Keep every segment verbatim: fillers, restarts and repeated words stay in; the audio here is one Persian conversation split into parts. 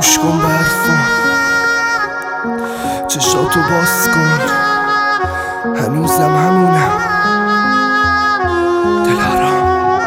گوش کن به حرفم، چشاتو باز کن، هنوزم همونم دلارام.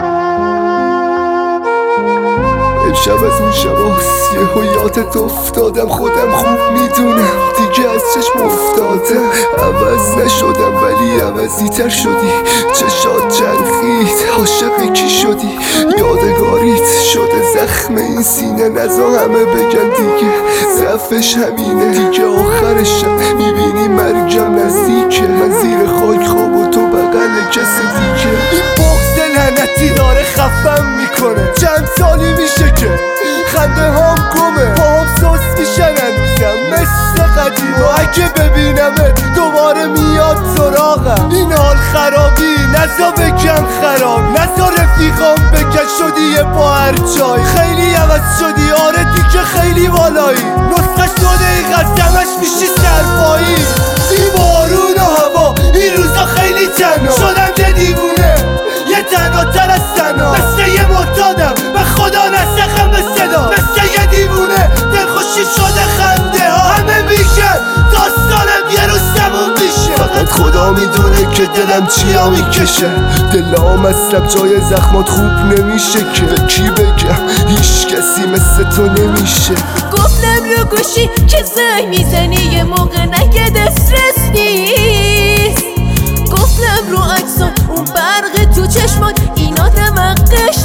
امشب از اون شباست یهو یادت افتادم، خودم خوب میدونم دیگه از چشم افتادم. عوض نشدم ولی عوضی تر شدی، چشات چرخید عاشق کی شدی، یادگاریت شده زخم این سینه. نزا همه بگن دیگه ضعفش همینه، دیگه آخرشم میبینی مرگم نزدیکه. من زیر خاک خواب و تو بغل کسی دیگه. این بغض لعنتی داره خفم میکنه، چند سالی میشه که خنده هام گمه، با هم سوس میشن هنوزم مثل قدیم. و اگه ببینمت دوباره میاد سراغم، این حال خرابی نزا بگم خراب، نزا رفیقام بگن شدی یه با هر جای. خیلی عوض شدی آره دیگه خیلی بالایی، نسخش دو دقیقه دمش میشی سرپایی. این بارون و هوا این روزا خیلی تنها شدم، یه دیوونه یه تنها تر از تنها، مثل یه معتادم به خدا نسخم به صدا، مثل یه دیوونه دلخوشی شده خنده ها. همه میگن داستانم یه روز تموم میشه، فقط خدا میدونه که دلم چیا میکشه. دلام اصلا جای زخمات خوب نمیشه که به کی بگم، هیچ کسی مثل تو نمیشه. گفتم رو گوشی که زنگ میزنی یه موقع نگه دسترس نیست، گفتم رو عکسان اون برق تو چشمات اینا دمقش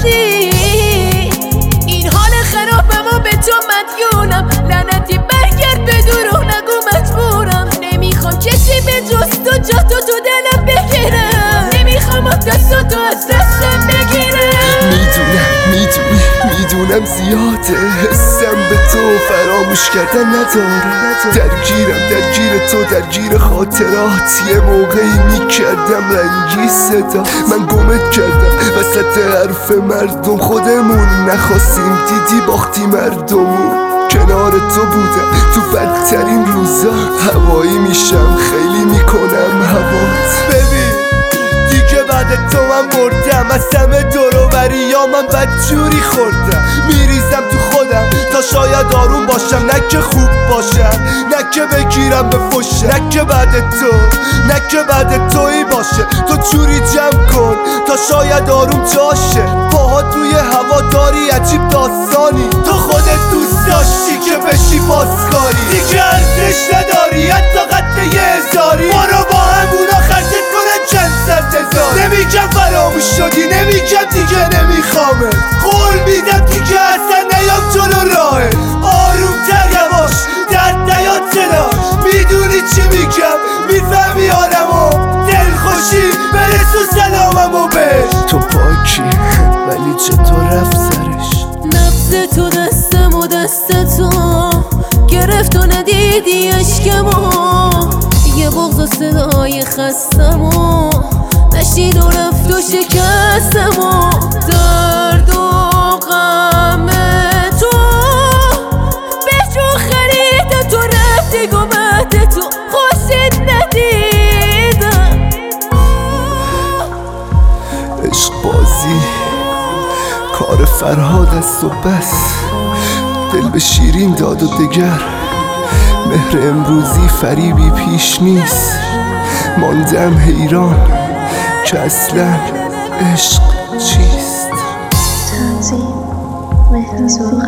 نیست. این حال خرابم و به تو مدیونم، لعنتی برگرد به دروغ نگو مجبورم. نمیخوام کسی به جز تو جا تو تو دلم بگیرم، نمیخوام دستاتو از دستم بگیرم. میدونم میدونی میدونم زیاده، حسم به تو فراموش کردن نداره. درگیرم درگیر تو درگیر خاطرات، یه موقعی میکردم رنگی صدا. من گمت کردم وسط حرف مردم، خودمون نخواستیم دیدی باختی مردمون. کنار تو بودم تو بدترین روزا، هوایی میشم خیلی میکنم هوات. ببین دیگه بعد تو من مردم، از همه دوروبری یا من بدجوری خوردم. میریزم تو خودم تا شاید آروم باشم، نه که خوب باشم نه که بگیرم به فشه، نه که بعد تو نه که بعد تویی باشه. تو جوری جمع کن تا شاید آروم جاشه، پاهات روی هوا داری عجیب داستانی. تو خودت دوست داشتی که بشی پاسکاری، دیگه ارزش نداری حتی قد یه هزاری. برو با همونا خرجت کنن چند صد هزار. نمیگم فراموش شدی نمیگم دیگه نمیخوامه، قول میدم دیگه اصلا نیام جلو راهه. آروم تر یواش درد نیاد صداش، میدونی چی میگم میفهمی آدمو. دلخوشی برسو سلاممو بهش. تو پاکی ولی چطور رفت سرش، نبض تو دستم و دست تو گرفت و ندیدی اشکمو. یه بغض و صدای خستمو نشید و رفت و شکستمو. درد و غم تو به جو خریدم، تو رفتی گمت تو خوشت ندیدم. عشق بازی کار فرهاد است و بس، دل به شیرین داد و دگر. مهر امروزی فریبی پیش نیست، ماندم حیران که اصلا عشق چیست. تنظیم مهرزاد.